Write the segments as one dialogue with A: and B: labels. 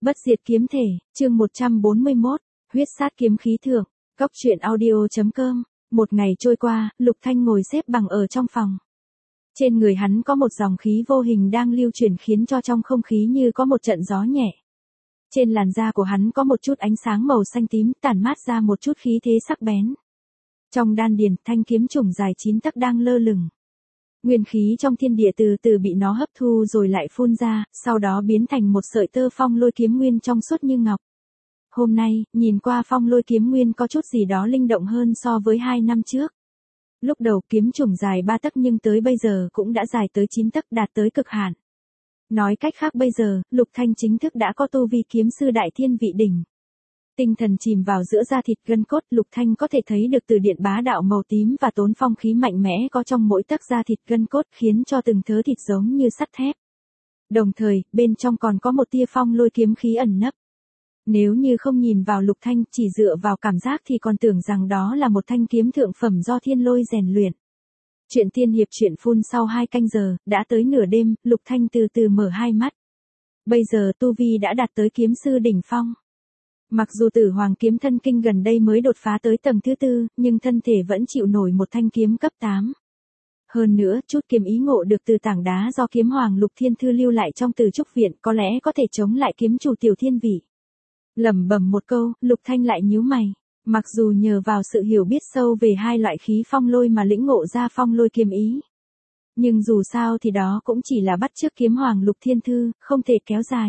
A: Bất diệt kiếm thể, chương 141, huyết sát kiếm khí thượng, Cóc truyện audio.com. Một ngày trôi qua, Lục Thanh ngồi xếp bằng ở trong phòng. Trên người hắn có một dòng khí vô hình đang lưu chuyển khiến cho trong không khí như có một trận gió nhẹ. Trên làn da của hắn có một chút ánh sáng màu xanh tím tản mát ra một chút khí thế sắc bén. Trong đan điền, thanh kiếm chủng dài 9 tấc đang lơ lửng. Nguyên khí trong thiên địa từ từ bị nó hấp thu rồi lại phun ra, sau đó biến thành một sợi tơ phong lôi kiếm nguyên trong suốt như ngọc. Hôm nay, nhìn qua phong lôi kiếm nguyên có chút gì đó linh động hơn so với 2 năm trước. Lúc đầu kiếm chủng dài 3 tấc nhưng tới bây giờ cũng đã dài tới 9 tấc đạt tới cực hạn. Nói cách khác bây giờ, Lục Thanh chính thức đã có tu vi kiếm sư đại thiên vị đỉnh. Tinh thần chìm vào giữa da thịt gân cốt, Lục Thanh có thể thấy được từ điện bá đạo màu tím và tốn phong khí mạnh mẽ có trong mỗi tấc da thịt gân cốt khiến cho từng thớ thịt giống như sắt thép. Đồng thời, bên trong còn có một tia phong lôi kiếm khí ẩn nấp. Nếu như không nhìn vào Lục Thanh chỉ dựa vào cảm giác thì còn tưởng rằng đó là một thanh kiếm thượng phẩm do thiên lôi rèn luyện. Chuyện tiên hiệp chuyện phun sau 2 canh giờ, đã tới nửa đêm, Lục Thanh từ từ mở hai mắt. Bây giờ tu vi đã đạt tới kiếm sư đỉnh phong. Mặc dù Tử Hoàng kiếm thân kinh gần đây mới đột phá tới tầng thứ 4, nhưng thân thể vẫn chịu nổi một thanh kiếm cấp 8. Hơn nữa, chút kiếm ý ngộ được từ tảng đá do kiếm hoàng Lục Thiên Thư lưu lại trong Từ Trúc Viện có lẽ có thể chống lại kiếm chủ Tiểu Thiên Vị. Lẩm bẩm một câu, Lục Thanh lại nhíu mày. Mặc dù nhờ vào sự hiểu biết sâu về hai loại khí phong lôi mà lĩnh ngộ ra phong lôi kiếm ý. Nhưng dù sao thì đó cũng chỉ là bắt chước kiếm hoàng Lục Thiên Thư, không thể kéo dài.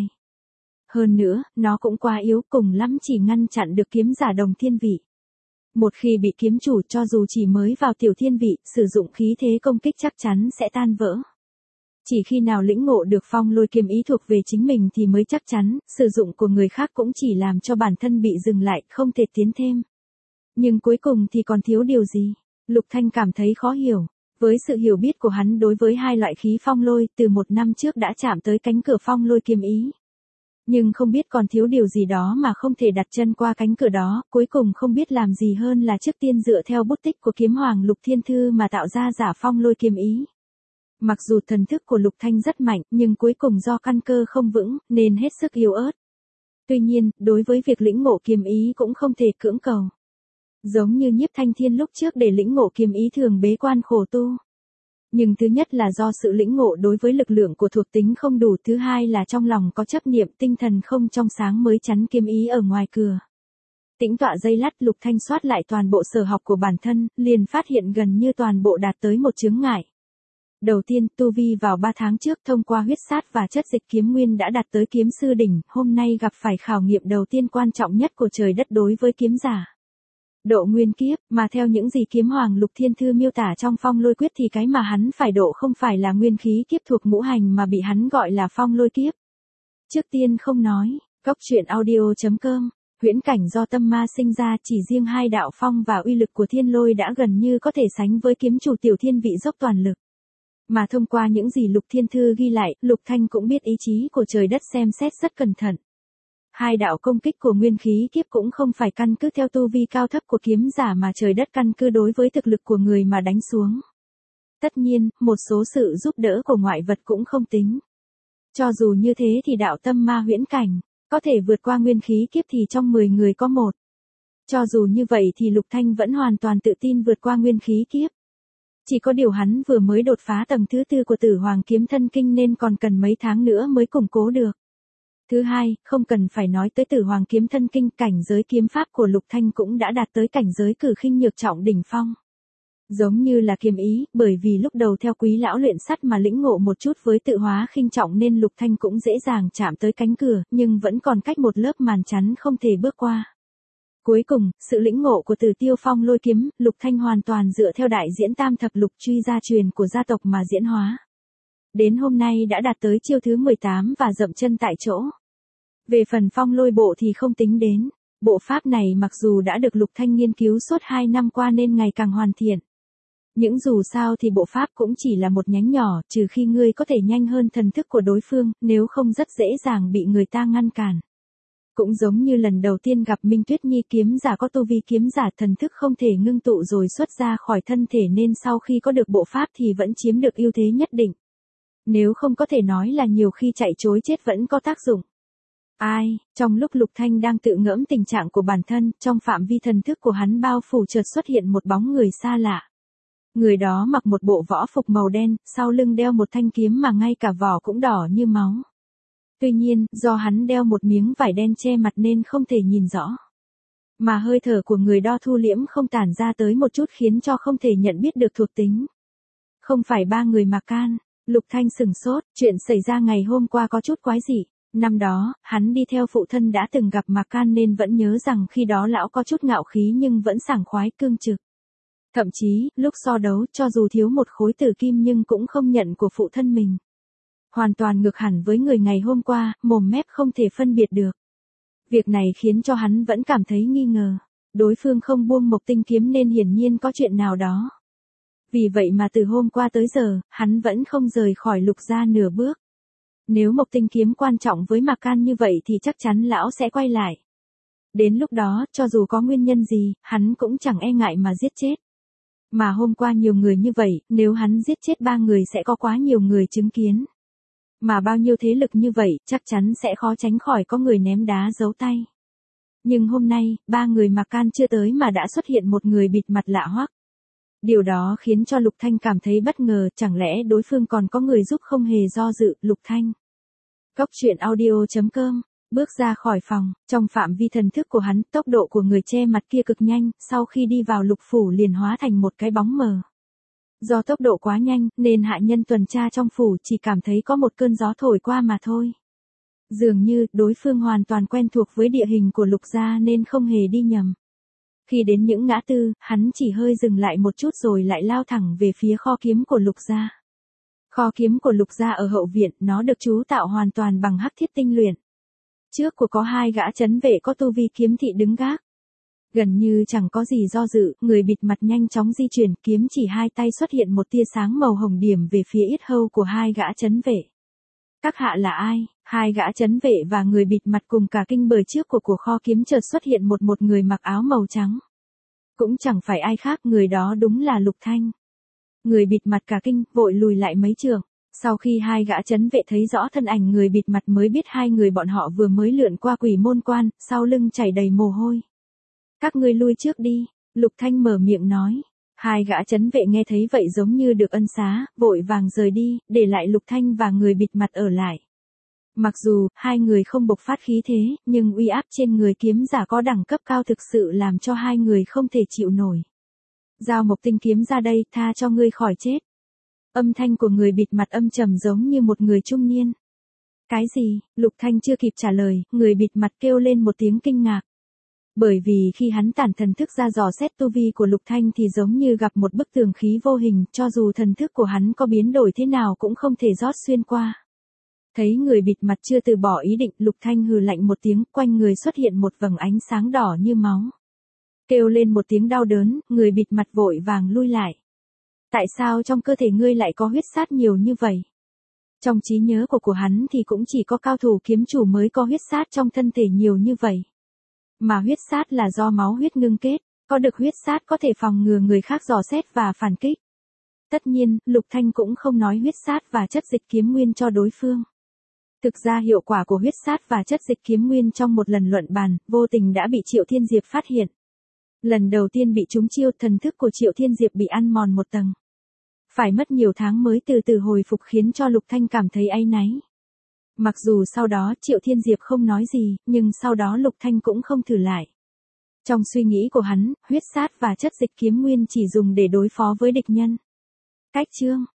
A: Hơn nữa, nó cũng quá yếu, cùng lắm chỉ ngăn chặn được kiếm giả Đồng Thiên Vị. Một khi bị kiếm chủ cho dù chỉ mới vào Tiểu Thiên Vị, sử dụng khí thế công kích chắc chắn sẽ tan vỡ. Chỉ khi nào lĩnh ngộ được phong lôi kiếm ý thuộc về chính mình thì mới chắc chắn, sử dụng của người khác cũng chỉ làm cho bản thân bị dừng lại, không thể tiến thêm. Nhưng cuối cùng thì còn thiếu điều gì? Lục Thanh cảm thấy khó hiểu. Với sự hiểu biết của hắn đối với hai loại khí phong lôi, từ 1 năm trước đã chạm tới cánh cửa phong lôi kiếm ý. Nhưng không biết còn thiếu điều gì đó mà không thể đặt chân qua cánh cửa đó, cuối cùng không biết làm gì hơn là trước tiên dựa theo bút tích của kiếm hoàng Lục Thiên Thư mà tạo ra giả phong lôi kiếm ý. Mặc dù thần thức của Lục Thanh rất mạnh, nhưng cuối cùng do căn cơ không vững, nên hết sức yếu ớt. Tuy nhiên, đối với việc lĩnh ngộ kiếm ý cũng không thể cưỡng cầu. Giống như Nhiếp Thanh Thiên lúc trước để lĩnh ngộ kiếm ý thường bế quan khổ tu. Nhưng thứ nhất là do sự lĩnh ngộ đối với lực lượng của thuộc tính không đủ, thứ hai là trong lòng có chấp niệm, tinh thần không trong sáng mới chắn kiếm ý ở ngoài cửa. Tĩnh tọa giây lát, Lục Thanh soát lại toàn bộ sở học của bản thân, liền phát hiện gần như toàn bộ đạt tới một chướng ngại. Đầu tiên, tu vi vào 3 tháng trước thông qua huyết sát và chất dịch kiếm nguyên đã đạt tới kiếm sư đỉnh, hôm nay gặp phải khảo nghiệm đầu tiên quan trọng nhất của trời đất đối với kiếm giả. Độ nguyên kiếp, mà theo những gì kiếm hoàng Lục Thiên Thư miêu tả trong phong lôi quyết thì cái mà hắn phải độ không phải là nguyên khí kiếp thuộc ngũ hành mà bị hắn gọi là phong lôi kiếp. Trước tiên không nói, Cóc truyện audio.com, huyễn cảnh do tâm ma sinh ra, chỉ riêng hai đạo phong và uy lực của thiên lôi đã gần như có thể sánh với kiếm chủ Tiểu Thiên Vị dốc toàn lực. Mà thông qua những gì Lục Thiên Thư ghi lại, Lục Thanh cũng biết ý chí của trời đất xem xét rất cẩn thận. Hai đạo công kích của nguyên khí kiếp cũng không phải căn cứ theo tu vi cao thấp của kiếm giả mà trời đất căn cứ đối với thực lực của người mà đánh xuống. Tất nhiên, một số sự giúp đỡ của ngoại vật cũng không tính. Cho dù như thế thì đạo tâm ma huyễn cảnh, có thể vượt qua nguyên khí kiếp thì trong 10 người có một. Cho dù như vậy thì Lục Thanh vẫn hoàn toàn tự tin vượt qua nguyên khí kiếp. Chỉ có điều hắn vừa mới đột phá tầng thứ 4 của Tử Hoàng kiếm thân kinh nên còn cần mấy tháng nữa mới củng cố được. Thứ hai, không cần phải nói tới Tử Hoàng kiếm thân kinh, cảnh giới kiếm pháp của Lục Thanh cũng đã đạt tới cảnh giới cử khinh nhược trọng đỉnh phong. Giống như là kiếm ý, bởi vì lúc đầu theo Quý lão luyện sắt mà lĩnh ngộ một chút với tự hóa khinh trọng nên Lục Thanh cũng dễ dàng chạm tới cánh cửa, nhưng vẫn còn cách một lớp màn chắn không thể bước qua. Cuối cùng, sự lĩnh ngộ của Tử Tiêu phong lôi kiếm, Lục Thanh hoàn toàn dựa theo đại diễn tam thập lục truy gia truyền của gia tộc mà diễn hóa. Đến hôm nay đã đạt tới chiêu thứ 18 và dậm chân tại chỗ. Về phần phong lôi bộ thì không tính đến. Bộ pháp này mặc dù đã được Lục Thanh nghiên cứu suốt 2 năm qua nên ngày càng hoàn thiện. Nhưng dù sao thì bộ pháp cũng chỉ là một nhánh nhỏ, trừ khi ngươi có thể nhanh hơn thần thức của đối phương, nếu không rất dễ dàng bị người ta ngăn cản. Cũng giống như lần đầu tiên gặp Minh Tuyết Nhi, kiếm giả có tu vi kiếm giả, thần thức không thể ngưng tụ rồi xuất ra khỏi thân thể nên sau khi có được bộ pháp thì vẫn chiếm được ưu thế nhất định. Nếu không có thể nói là nhiều khi chạy chối chết vẫn có tác dụng. Ai, trong lúc Lục Thanh đang tự ngẫm tình trạng của bản thân, trong phạm vi thần thức của hắn bao phủ chợt xuất hiện một bóng người xa lạ. Người đó mặc một bộ võ phục màu đen, sau lưng đeo một thanh kiếm mà ngay cả vỏ cũng đỏ như máu. Tuy nhiên, do hắn đeo một miếng vải đen che mặt nên không thể nhìn rõ. Mà hơi thở của người đó thu liễm không tản ra tới một chút khiến cho không thể nhận biết được thuộc tính. Không phải ba người mà can. Lục Thanh sừng sốt, chuyện xảy ra ngày hôm qua có chút quái dị. Năm đó, hắn đi theo phụ thân đã từng gặp Mạc Can nên vẫn nhớ rằng khi đó lão có chút ngạo khí nhưng vẫn sảng khoái cương trực. Thậm chí, lúc so đấu cho dù thiếu một khối tử kim nhưng cũng không nhận của phụ thân mình. Hoàn toàn ngược hẳn với người ngày hôm qua, mồm mép không thể phân biệt được. Việc này khiến cho hắn vẫn cảm thấy nghi ngờ. Đối phương không buông Mộc Tinh kiếm nên hiển nhiên có chuyện nào đó. Vì vậy mà từ hôm qua tới giờ, hắn vẫn không rời khỏi Lục gia nửa bước. Nếu Mộc Tinh kiếm quan trọng với Mạc Can như vậy thì chắc chắn lão sẽ quay lại. Đến lúc đó, cho dù có nguyên nhân gì, hắn cũng chẳng e ngại mà giết chết. Mà hôm qua nhiều người như vậy, nếu hắn giết chết ba người sẽ có quá nhiều người chứng kiến. Mà bao nhiêu thế lực như vậy, chắc chắn sẽ khó tránh khỏi có người ném đá giấu tay. Nhưng hôm nay, ba người Mạc Can chưa tới mà đã xuất hiện một người bịt mặt lạ hoắc. Điều đó khiến cho Lục Thanh cảm thấy bất ngờ, chẳng lẽ đối phương còn có người giúp không hề do dự. Lục Thanh. Cốc truyện audio.com. Bước ra khỏi phòng, trong phạm vi thần thức của hắn, tốc độ của người che mặt kia cực nhanh, sau khi đi vào Lục phủ liền hóa thành một cái bóng mờ. Do tốc độ quá nhanh, nên hạ nhân tuần tra trong phủ chỉ cảm thấy có một cơn gió thổi qua mà thôi. Dường như, đối phương hoàn toàn quen thuộc với địa hình của Lục gia nên không hề đi nhầm. Khi đến những ngã tư, hắn chỉ hơi dừng lại một chút rồi lại lao thẳng về phía kho kiếm của Lục gia. Kho kiếm của Lục gia ở hậu viện, nó được chú tạo hoàn toàn bằng hắc thiết tinh luyện. Trước của có hai gã trấn vệ có tu vi kiếm thị đứng gác. Gần như chẳng có gì do dự, người bịt mặt nhanh chóng di chuyển, kiếm chỉ hai tay xuất hiện một tia sáng màu hồng điểm về phía yết hầu của hai gã trấn vệ. Các hạ là ai? Hai gã trấn vệ và người bịt mặt cùng cả kinh bởi trước của kho kiếm chợt xuất hiện một người mặc áo màu trắng. Cũng chẳng phải ai khác, người đó đúng là Lục Thanh. Người bịt mặt cả kinh, vội lùi lại mấy trượng. Sau khi hai gã trấn vệ thấy rõ thân ảnh người bịt mặt mới biết hai người bọn họ vừa mới lượn qua Quỷ Môn Quan, sau lưng chảy đầy mồ hôi. Các ngươi lui trước đi, Lục Thanh mở miệng nói. Hai gã trấn vệ nghe thấy vậy giống như được ân xá, vội vàng rời đi, để lại Lục Thanh và người bịt mặt ở lại. Mặc dù, hai người không bộc phát khí thế, nhưng uy áp trên người kiếm giả có đẳng cấp cao thực sự làm cho hai người không thể chịu nổi. Giao Mộc Tinh kiếm ra đây, tha cho ngươi khỏi chết. Âm thanh của người bịt mặt âm trầm giống như một người trung niên. Cái gì? Lục Thanh chưa kịp trả lời, người bịt mặt kêu lên một tiếng kinh ngạc. Bởi vì khi hắn tản thần thức ra dò xét tu vi của Lục Thanh thì giống như gặp một bức tường khí vô hình, cho dù thần thức của hắn có biến đổi thế nào cũng không thể rót xuyên qua. Thấy người bịt mặt chưa từ bỏ ý định, Lục Thanh hừ lạnh một tiếng, quanh người xuất hiện một vầng ánh sáng đỏ như máu. Kêu lên một tiếng đau đớn, người bịt mặt vội vàng lui lại. Tại sao trong cơ thể ngươi lại có huyết sát nhiều như vậy? Trong trí nhớ của hắn thì cũng chỉ có cao thủ kiếm chủ mới có huyết sát trong thân thể nhiều như vậy. Mà huyết sát là do máu huyết ngưng kết, có được huyết sát có thể phòng ngừa người khác dò xét và phản kích. Tất nhiên, Lục Thanh cũng không nói huyết sát và chất dịch kiếm nguyên cho đối phương. Thực ra hiệu quả của huyết sát và chất dịch kiếm nguyên trong một lần luận bàn, vô tình đã bị Triệu Thiên Diệp phát hiện. Lần đầu tiên bị trúng chiêu, thần thức của Triệu Thiên Diệp bị ăn mòn một tầng. Phải mất nhiều tháng mới từ từ hồi phục khiến cho Lục Thanh cảm thấy áy náy. Mặc dù sau đó Triệu Thiên Diệp không nói gì, nhưng sau đó Lục Thanh cũng không thử lại. Trong suy nghĩ của hắn, huyết sát và chất dịch kiếm nguyên chỉ dùng để đối phó với địch nhân. Cách chương